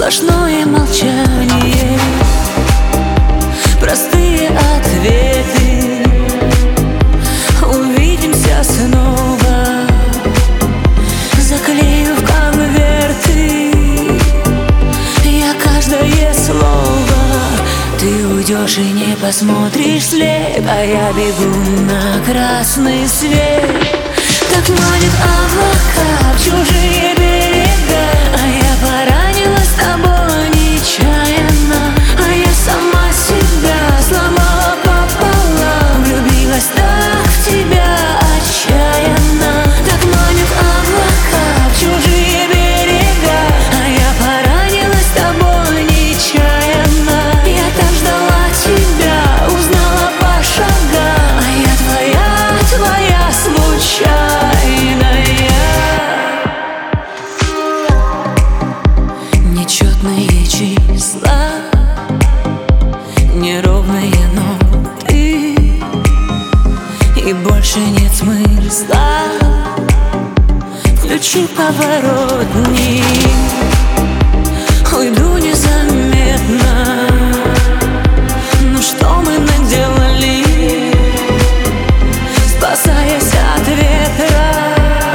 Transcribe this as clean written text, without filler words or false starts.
сплошное молчание, простые ответы. Увидимся снова, заклею в конверты я каждое слово. Ты уйдешь и не посмотришь вслед, а я бегу на красный свет. Так манит облака в чужие берега, а я поранилась тобой нечаянно, а я сама себя сломала пополам, влюбилась так в тебя отчаянно. Так манит облака в чужие берега, а я поранилась тобой нечаянно. Я так ждала тебя, узнала по шагам, а я твоя случайная. Нечетные числа, неровные ноты, и больше нет смысла. Включи поворотник, уйду незаметно.